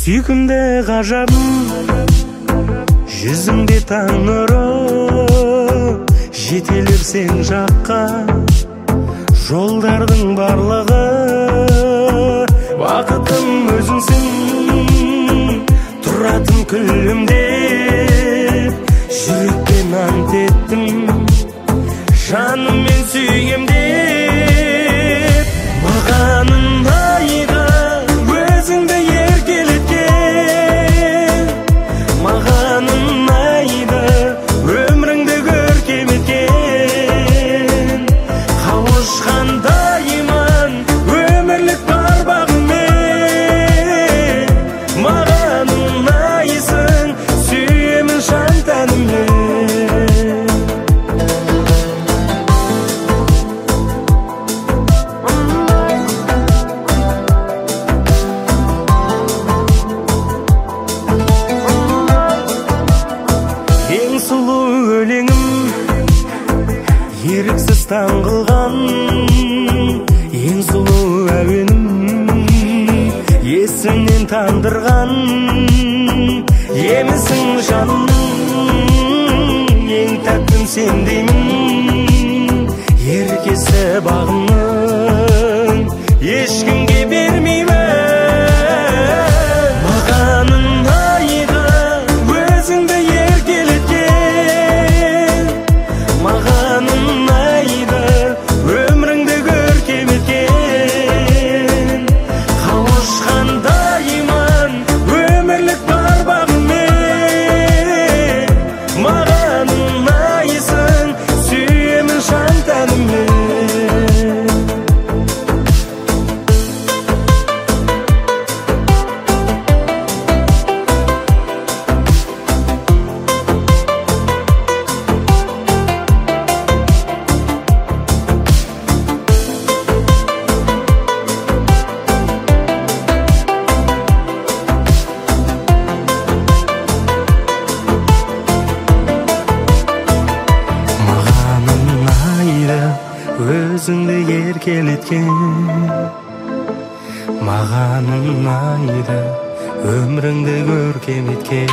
Сүйкімді ғажабым, жүзіңде таң нұры, жетелер сен жаққа жолдардың барлығы. Бақытым өзіңсің, тұратын күлімдеп, жүрекпен ант еттім, жаныммен сүйем деп. Маған ұнайды өзіңді еркелеткен, маған ұнайды өміріңді көркем еткен. Қауышқандаймын өмірлік бар бағыммен, маған ұнайсың, сүйемін жан тәніммен. Ең сұлу өлеңім, еріксіз таңғылған, ең сұлу әуенім, есімнен тандырған. Емісің жанымның, ең тәттім сен деймін, еркесі бағымның, ешкімге бермеймін. Маған ұнайды өзіңді еркелеткен, маған ұнайды өміріңді көркем еткен. Қауышқандаймын өмірлік бар бағыммен, маған ұнайсың, сүйемін жан тәніммен. Өзіңді еркелеткен, маған ұнайды өміріңді көркем еткен.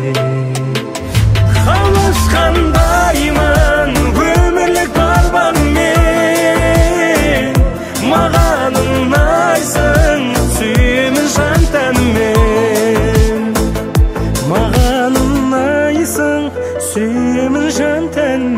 Қауышқандаймын өмірлік бар бағыммен, маған ұнайсың, сүйемін жан тәніммен. Маған ұнайсың, сүйемін жан тәніммен.